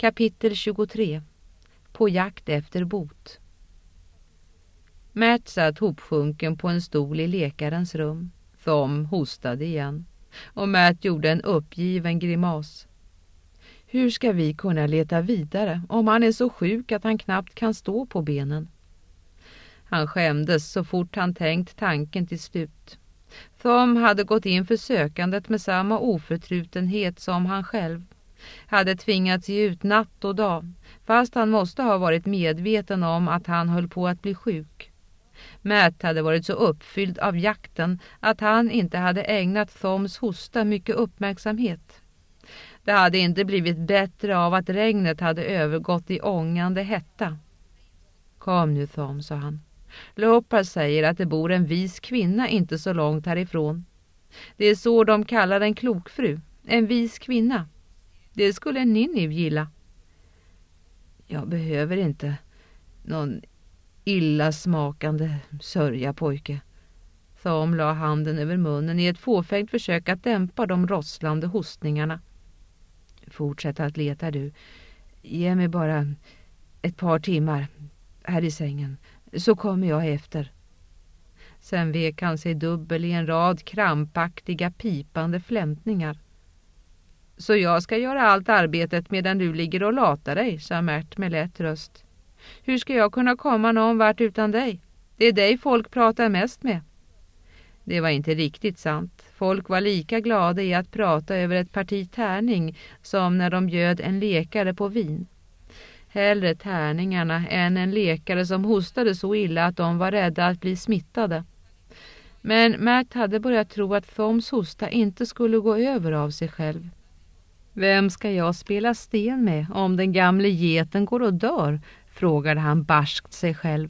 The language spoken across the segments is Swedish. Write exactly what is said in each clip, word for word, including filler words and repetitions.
Kapitel tjugotre. På jakt efter bot. Matt satt hopsjunken på en stol i läkarens rum. Thom hostade igen. Och Matt gjorde en uppgiven grimas. Hur ska vi kunna leta vidare om han är så sjuk att han knappt kan stå på benen? Han skämdes så fort han tänkt tanken till slut. Thom hade gått in för sökandet med samma oförtrutenhet som han själv. Hade tvingats ge ut natt och dag, fast han måste ha varit medveten om att han höll på att bli sjuk. Matt hade varit så uppfylld av jakten att han inte hade ägnat Thoms hosta mycket uppmärksamhet. Det hade inte blivit bättre av att regnet hade övergått i ångande hetta. Kom nu, Thom, sa han. Lopar säger att det bor en vis kvinna inte så långt härifrån. Det är så de kallar en klokfru, en vis kvinna. Det skulle Ninniv gilla. Jag behöver inte någon illasmakande sörja, pojke. Thom la handen över munnen i ett fåfängt försök att dämpa de rosslande hostningarna. Fortsätt att leta du. Ge mig bara ett par timmar här i sängen, så kommer jag efter. Sen vek han sig dubbel i en rad krampaktiga pipande flämtningar. Så jag ska göra allt arbetet medan du ligger och latar dig, sa Märt med lätt röst. Hur ska jag kunna komma någon vart utan dig? Det är dig folk pratar mest med. Det var inte riktigt sant. Folk var lika glada i att prata över ett parti tärning som när de bjöd en lekare på vin. Hellre tärningarna än en lekare som hostade så illa att de var rädda att bli smittade. Men Matt hade börjat tro att Thoms hosta inte skulle gå över av sig själv. Vem ska jag spela sten med om den gamle geten går och dör? Frågade han barskt sig själv.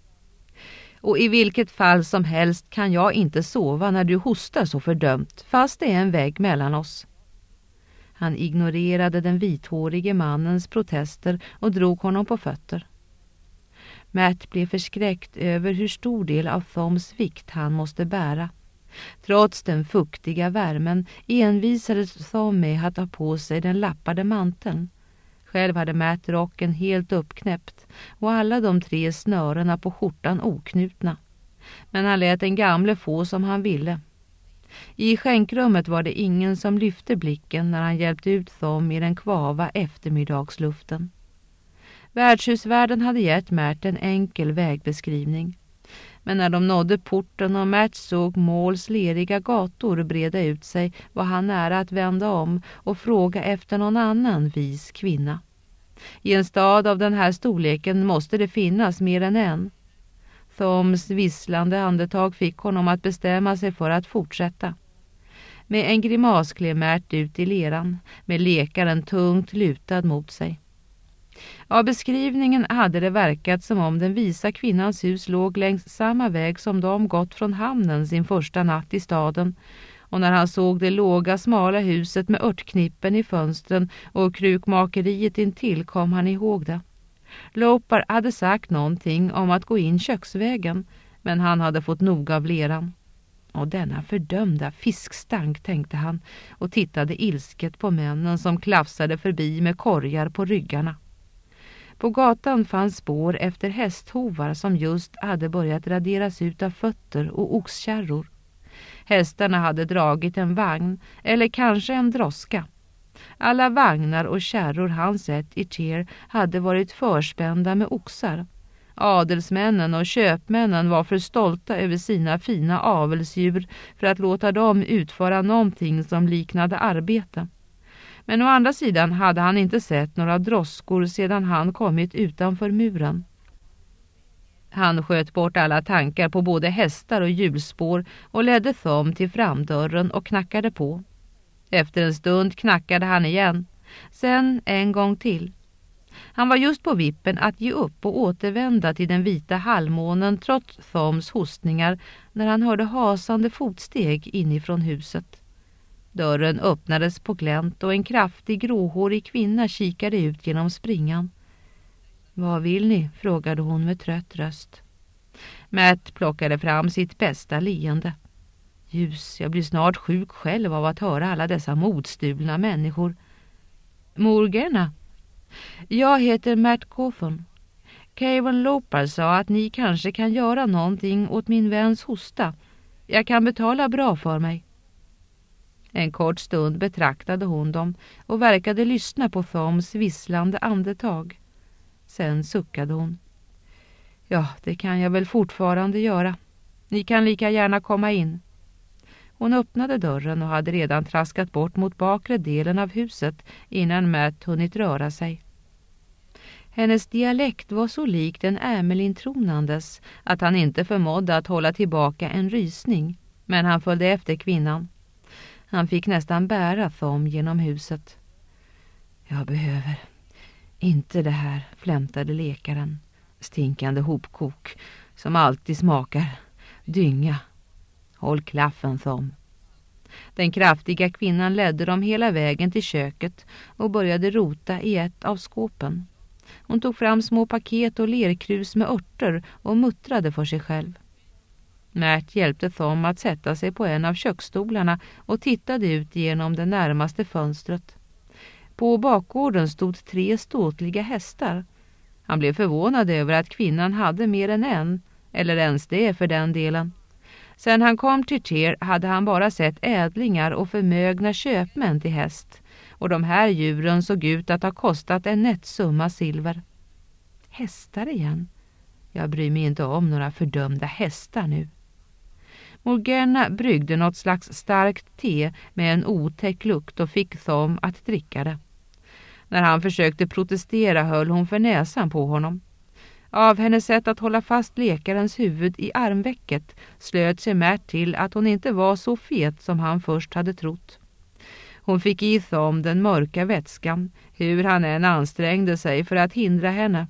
Och i vilket fall som helst kan jag inte sova när du hostar så fördömt, fast det är en vägg mellan oss. Han ignorerade den vithårige mannens protester och drog honom på fötter. Matt blev förskräckt över hur stor del av Thoms vikt han måste bära. Trots den fuktiga värmen envisades Thom med att ta på sig den lappade manteln. Själv hade Matt rocken helt uppknäppt och alla de tre snörena på skjortan oknutna. Men han lät den gamle få som han ville. I skänkrummet var det ingen som lyfte blicken när han hjälpte ut Thom i den kvava eftermiddagsluften. Värdshusvärden hade gett Matt en enkel vägbeskrivning. Men när de nådde porten och Matt såg Måls leriga gator breda ut sig var han nära att vända om och fråga efter någon annan vis kvinna. I en stad av den här storleken måste det finnas mer än en. Thoms visslande andetag fick honom att bestämma sig för att fortsätta. Med en grimas klev Matt ut i leran, med lekaren tungt lutad mot sig. Av beskrivningen hade det verkat som om den visa kvinnans hus låg längs samma väg som de gått från hamnen sin första natt i staden. Och när han såg det låga smala huset med örtknippen i fönstren och krukmakeriet intill kom han ihåg det. Lopar hade sagt någonting om att gå in köksvägen, men han hade fått nog av leran. Och denna fördömda fiskstank, tänkte han och tittade ilsket på männen som klafsade förbi med korgar på ryggarna. På gatan fanns spår efter hästhovar som just hade börjat raderas ut av fötter och oxkärror. Hästarna hade dragit en vagn eller kanske en droska. Alla vagnar och kärror han sett i Tyr hade varit förspända med oxar. Adelsmännen och köpmännen var för stolta över sina fina avelsdjur för att låta dem utföra någonting som liknade arbete. Men å andra sidan hade han inte sett några droskor sedan han kommit utanför muren. Han sköt bort alla tankar på både hästar och hjulspår och ledde Thom till framdörren och knackade på. Efter en stund knackade han igen, sen en gång till. Han var just på vippen att ge upp och återvända till den vita halvmånen trots Thoms hostningar när han hörde hasande fotsteg inifrån huset. Dörren öppnades på glänt och en kraftig gråhårig kvinna kikade ut genom springan. Vad vill ni? Frågade hon med trött röst. Matt plockade fram sitt bästa leende. Ljus, jag blir snart sjuk själv av att höra alla dessa modstulna människor. Morgana? Jag heter Matt Cawthon. Kevin Loper sa att ni kanske kan göra någonting åt min väns hosta. Jag kan betala bra för mig. En kort stund betraktade hon dem och verkade lyssna på Thoms visslande andetag. Sen suckade hon. Ja, det kan jag väl fortfarande göra. Ni kan lika gärna komma in. Hon öppnade dörren och hade redan traskat bort mot bakre delen av huset innan Matt hunnit röra sig. Hennes dialekt var så lik den Ermelin-tronandes att han inte förmådde att hålla tillbaka en rysning, men han följde efter kvinnan. Han fick nästan bära Thom genom huset. Jag behöver inte det här, flämtade lekaren. Stinkande hopkok som alltid smakar dynga. Håll klaffen, Thom. Den kraftiga kvinnan ledde dem hela vägen till köket och började rota i ett av skåpen. Hon tog fram små paket och lerkrus med örter och muttrade för sig själv. Matt hjälpte Thom att sätta sig på en av köksstolarna och tittade ut genom det närmaste fönstret. På bakgården stod tre ståtliga hästar. Han blev förvånad över att kvinnan hade mer än en, eller ens det för den delen. Sen han kom till Tyr hade han bara sett ädlingar och förmögna köpmän till häst, och de här djuren såg ut att ha kostat en nätt summa silver. Hästar igen? Jag bryr mig inte om några fördömda hästar nu. Morgana bryggde något slags starkt te med en otäck lukt och fick Thom att dricka det. När han försökte protestera höll hon för näsan på honom. Av hennes sätt att hålla fast lekarens huvud i armvecket slöt sig Matt till att hon inte var så fet som han först hade trott. Hon fick i Thom den mörka vätskan, hur han än ansträngde sig för att hindra henne.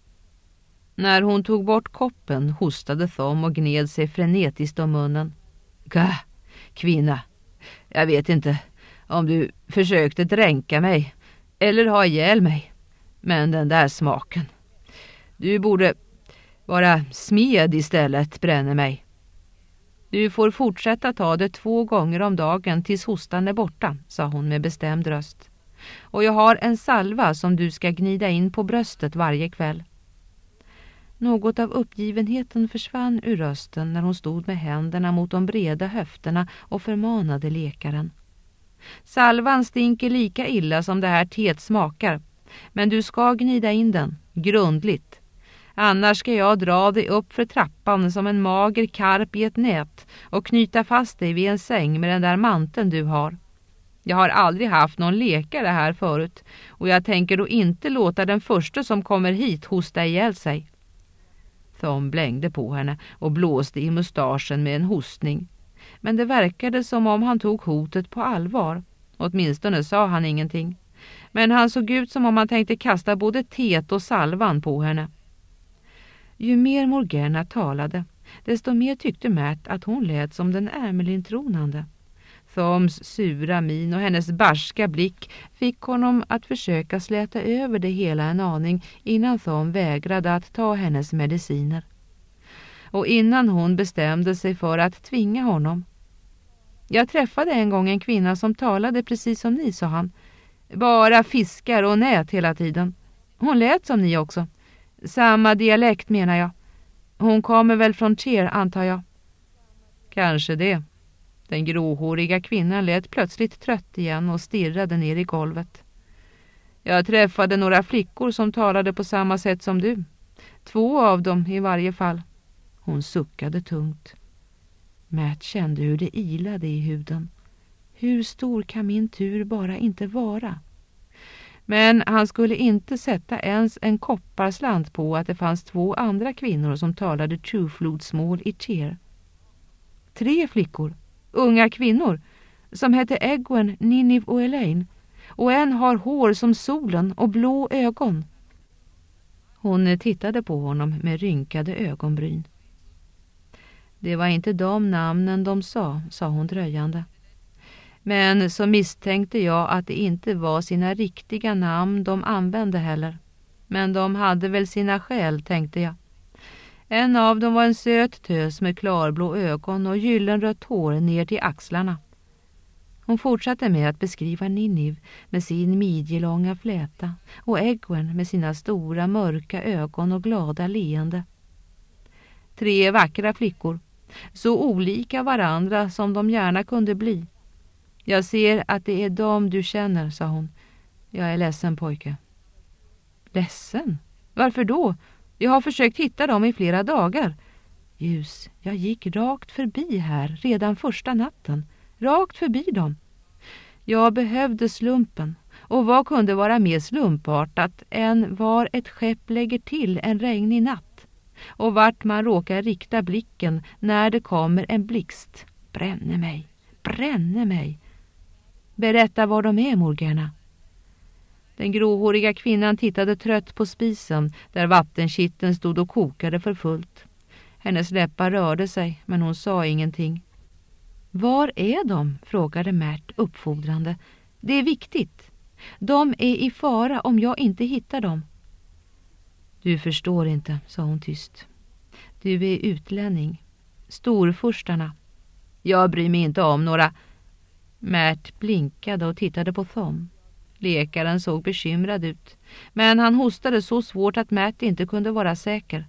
När hon tog bort koppen hostade Thom och gned sig frenetiskt om munnen. Gah, kvinna, jag vet inte om du försökte dränka mig eller ha ihjäl mig, men den där smaken. Du borde vara smed istället, bränner mig. Du får fortsätta ta det två gånger om dagen tills hostan är borta, sa hon med bestämd röst. Och jag har en salva som du ska gnida in på bröstet varje kväll. Något av uppgivenheten försvann ur rösten när hon stod med händerna mot de breda höfterna och förmanade lekaren. Salvan stinker lika illa som det här teet smakar, men du ska gnida in den, grundligt. Annars ska jag dra dig upp för trappan som en mager karp i ett nät och knyta fast dig vid en säng med den där manteln du har. Jag har aldrig haft någon lekare här förut och jag tänker då inte låta den första som kommer hit hosta ihjäl sig. Thom blängde på henne och blåste i mustaschen med en hostning. Men det verkade som om han tog hotet på allvar. Åtminstone sa han ingenting. Men han såg ut som om han tänkte kasta både teet och salvan på henne. Ju mer Morgana talade, desto mer tyckte Matt att hon lät som den Ermelin-tronande. Thoms sura min och hennes barska blick fick honom att försöka släta över det hela en aning innan Thom vägrade att ta hennes mediciner. Och innan hon bestämde sig för att tvinga honom. Jag träffade en gång en kvinna som talade precis som ni, sa han. Bara fiskar och nät hela tiden. Hon lät som ni också. Samma dialekt menar jag. Hon kommer väl från Tyr, antar jag. Kanske det. Den gråhåriga kvinnan lät plötsligt trött igen och stirrade ner i golvet. Jag träffade några flickor som talade på samma sätt som du. Två av dem i varje fall. Hon suckade tungt. Matt kände hur det ilade i huden. Hur stor kan min tur bara inte vara? Men han skulle inte sätta ens en kopparslant på att det fanns två andra kvinnor som talade tjuvflodsmål i Tyr. Tre flickor, unga kvinnor, som hette Egwene, Ninniv och Elaine. Och en har hår som solen och blå ögon. Hon tittade på honom med rynkade ögonbryn. Det var inte de namnen de sa, sa hon dröjande. Men så misstänkte jag att det inte var sina riktiga namn de använde heller. Men de hade väl sina skäl, tänkte jag. En av dem var en söt tös med klarblå ögon och gyllenrött hår ner till axlarna. Hon fortsatte med att beskriva Ninive med sin midjelånga fläta och Egwene med sina stora mörka ögon och glada leende. Tre vackra flickor, så olika varandra som de gärna kunde bli. Jag ser att det är dem du känner, sa hon. Jag är ledsen, pojke. Ledsen? Varför då? Jag har försökt hitta dem i flera dagar. Ljus, jag gick rakt förbi här redan första natten. Rakt förbi dem. Jag behövde slumpen. Och vad kunde vara mer slumpartat än var ett skepp lägger till en regnig natt? Och vart man råkar rikta blicken när det kommer en blixt. Bränne mig, bränne mig. Berätta var de är, Morgana. Den gråhåriga kvinnan tittade trött på spisen där vattenkitteln stod och kokade för fullt. Hennes läppar rörde sig, men hon sa ingenting. Var är de? Frågade Mert uppfordrande. Det är viktigt. De är i fara om jag inte hittar dem. Du förstår inte, sa hon tyst. Du är utlänning. Storfurstarna. Jag bryr mig inte om några... Mert blinkade och tittade på Thom. Läkaren såg bekymrad ut, men han hostade så svårt att Mert inte kunde vara säker.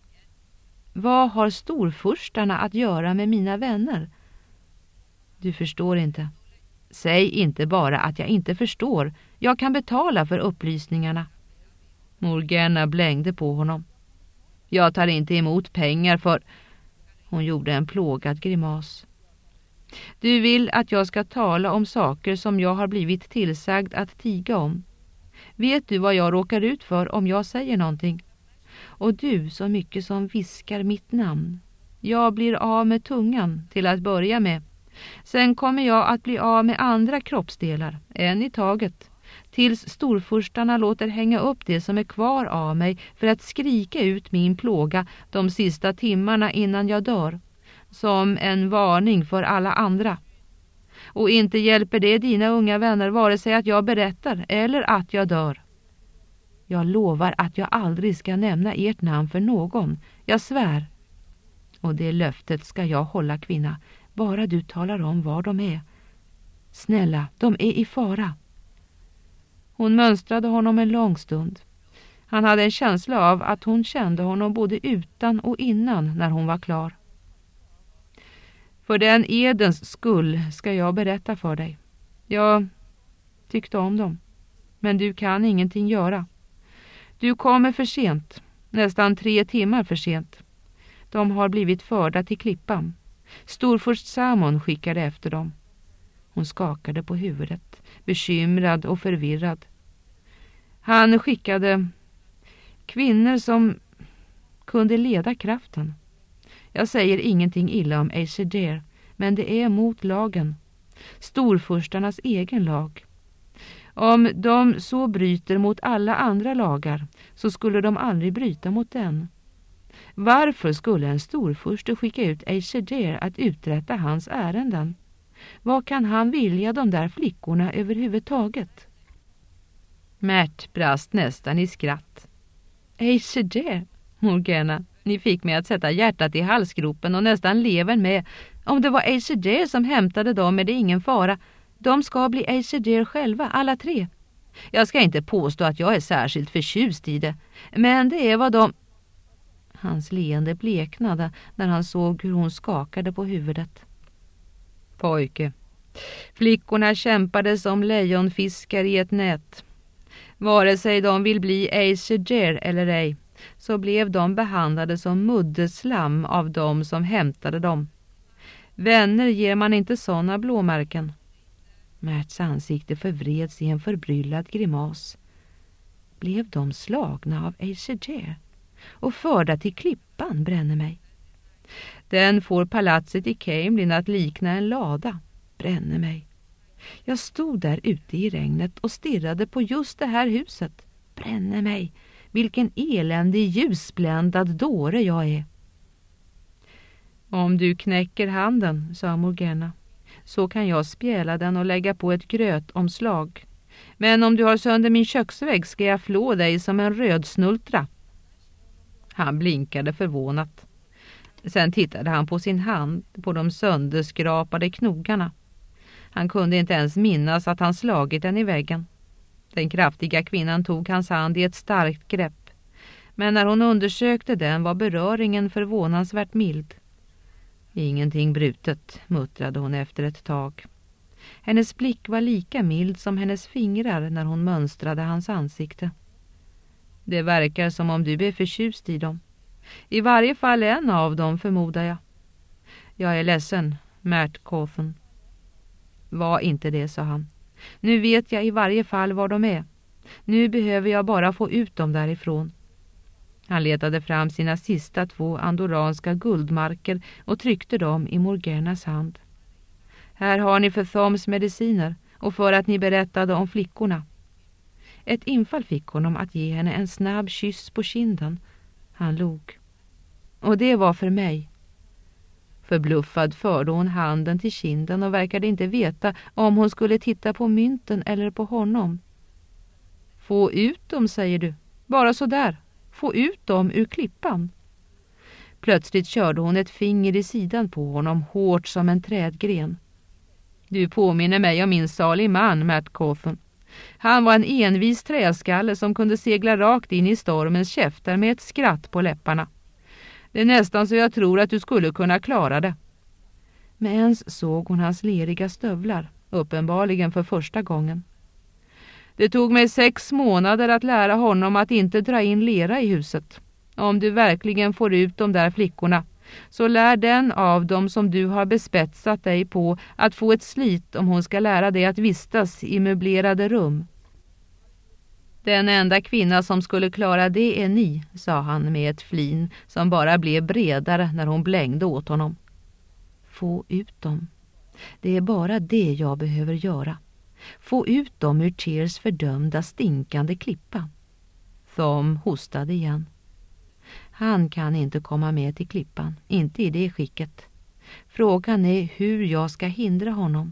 Vad har storfurstarna att göra med mina vänner? Du förstår inte. Säg inte bara att jag inte förstår. Jag kan betala för upplysningarna. Morgana blängde på honom. Jag tar inte emot pengar för... Hon gjorde en plågad grimas. Du vill att jag ska tala om saker som jag har blivit tillsagd att tiga om. Vet du vad jag råkar ut för om jag säger någonting? Och du så mycket som viskar mitt namn. Jag blir av med tungan till att börja med. Sen kommer jag att bli av med andra kroppsdelar, en i taget. Tills storfurstarna låter hänga upp det som är kvar av mig för att skrika ut min plåga de sista timmarna innan jag dör. Som en varning för alla andra. Och inte hjälper det dina unga vänner vare sig att jag berättar eller att jag dör. Jag lovar att jag aldrig ska nämna ert namn för någon. Jag svär. Och det löftet ska jag hålla, kvinna. Bara du talar om var de är. Snälla, de är i fara. Hon mönstrade honom en lång stund. Han hade en känsla av att hon kände honom både utan och innan när hon var klar. För den edens skull ska jag berätta för dig. Jag tyckte om dem. Men du kan ingenting göra. Du kommer för sent. Nästan tre timmar för sent. De har blivit förda till klippan. Storfurst Samon skickade efter dem. Hon skakade på huvudet. Bekymrad och förvirrad. Han skickade kvinnor som kunde leda kraften. Jag säger ingenting illa om Aesir, men det är mot lagen. Storfurstarnas egen lag. Om de så bryter mot alla andra lagar så skulle de aldrig bryta mot den. Varför skulle en storfurste skicka ut Aesir att uträtta hans ärenden? Vad kan han vilja de där flickorna överhuvudtaget? Mert brast nästan i skratt. Aesir, Morgana. Ni fick mig att sätta hjärtat i halsgropen och nästan levern med. Om det var Aesir som hämtade dem är det ingen fara. De ska bli Aesir själva, alla tre. Jag ska inte påstå att jag är särskilt förtjust i det. Men det är vad de... Hans leende bleknade när han såg hur hon skakade på huvudet. Pojke. Flickorna kämpade som lejonfiskar i ett nät. Vare sig de vill bli Aesir eller ej, så blev de behandlade som muddeslam av dem som hämtade dem. Vänner ger man inte såna blåmärken. Merts ansikte förvreds i en förbryllad grimas. Blev de slagna av Aesir och förda till klippan, bränner mig. Den får palatset i Caemlyn att likna en lada, bränner mig. Jag stod där ute i regnet och stirrade på just det här huset, bränner mig. Vilken eländig ljusbländad dåre jag är. Om du knäcker handen, sa Morgana, så kan jag spjäla den och lägga på ett grötomslag. Men om du har sönder min köksvägg ska jag flå dig som en rödsnultra. Han blinkade förvånat. Sen tittade han på sin hand, på de sönderskrapade knogarna. Han kunde inte ens minnas att han slagit den i väggen. Den kraftiga kvinnan tog hans hand i ett starkt grepp. Men när hon undersökte den var beröringen förvånansvärt mild. Ingenting brutet, muttrade hon efter ett tag. Hennes blick var lika mild som hennes fingrar när hon mönstrade hans ansikte. Det verkar som om du är förtjust i dem. I varje fall en av dem, förmodar jag. Jag är ledsen, Märt Cawthon. Var inte det, sa han. Nu vet jag i varje fall var de är. Nu behöver jag bara få ut dem därifrån. Han letade fram sina sista två andoranska guldmarker och tryckte dem i Morganas hand. Här har ni för Thoms mediciner och för att ni berättade om flickorna. Ett infall fick honom att ge henne en snabb kyss på kinden. Han log. Och det var för mig. Förbluffad förde hon handen till kinden och verkade inte veta om hon skulle titta på mynten eller på honom. Få ut dem, säger du. Bara så där. Få ut dem ur klippan. Plötsligt körde hon ett finger i sidan på honom, hårt som en trädgren. Du påminner mig om min salig man, Märt Cawthon. Han var en envis träskalle som kunde segla rakt in i stormens käftar med ett skratt på läpparna. Det är nästan så jag tror att du skulle kunna klara det. Men ens såg hon hans leriga stövlar, uppenbarligen för första gången. Det tog mig sex månader att lära honom att inte dra in lera i huset. Om du verkligen får ut de där flickorna, så lär den av dem som du har bespetsat dig på att få ett slit om hon ska lära dig att vistas i möblerade rum. Den enda kvinna som skulle klara det är ni, sa han med ett flin som bara blev bredare när hon blängde åt honom. Få ut dem. Det är bara det jag behöver göra. Få ut dem ur Tears fördömda stinkande klippa. Thom hostade igen. Han kan inte komma med till klippan, inte i det skicket. Frågan är hur jag ska hindra honom.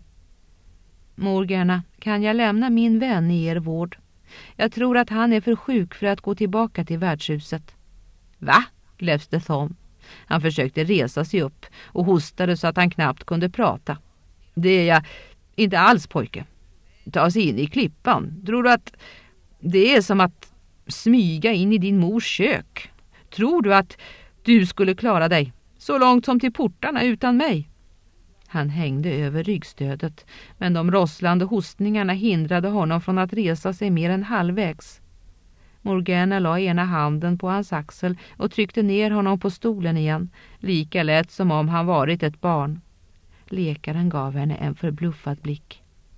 Morgana, kan jag lämna min vän i er vård? Jag tror att han är för sjuk för att gå tillbaka till värdshuset. Va? Gläfste Thom. Han försökte resa sig upp och hostade så att han knappt kunde prata. Det är jag inte alls, pojke. Ta sig in i klippan. Tror du att det är som att smyga in i din mors kök? Tror du att du skulle klara dig så långt som till portarna utan mig? Han hängde över ryggstödet, men de rosslande hostningarna hindrade honom från att resa sig mer än halvvägs. Morgana la ena handen på hans axel och tryckte ner honom på stolen igen, lika lätt som om han varit ett barn. Läkaren gav henne en förbluffad blick.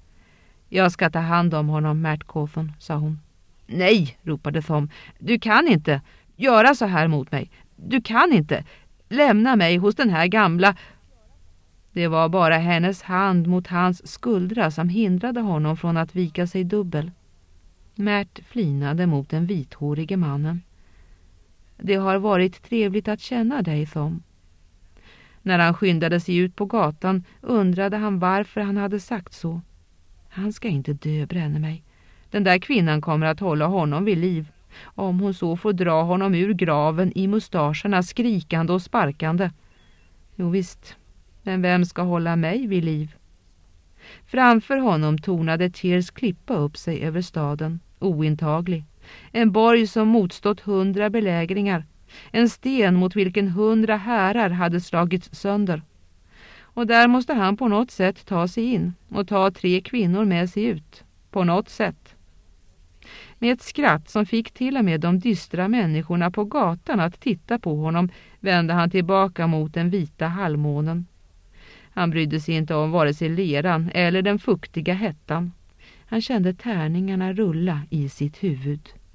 Jag ska ta hand om honom, Märt Cawthon, sa hon. Nej, ropade Thom. Du kan inte göra så här mot mig. Du kan inte lämna mig hos den här gamla... Det var bara hennes hand mot hans skuldra som hindrade honom från att vika sig dubbel. Märt flinade mot den vithårige mannen. Det har varit trevligt att känna dig, Thom. När han skyndade sig ut på gatan undrade han varför han hade sagt så. Han ska inte dö, bränner mig. Den där kvinnan kommer att hålla honom vid liv. Om hon så får dra honom ur graven i mustascherna, skrikande och sparkande. Jo visst, men vem ska hålla mig vid liv? Framför honom tornade Tears klippa upp sig över staden, ointaglig. En borg som motstått hundra belägringar. En sten mot vilken hundra härar hade slagits sönder. Och där måste han på något sätt ta sig in och ta tre kvinnor med sig ut. På något sätt. Med ett skratt som fick till och med de dystra människorna på gatan att titta på honom vände han tillbaka mot den vita halvmånen. Han brydde sig inte om vare sig leran eller den fuktiga hettan. Han kände tärningarna rulla i sitt huvud.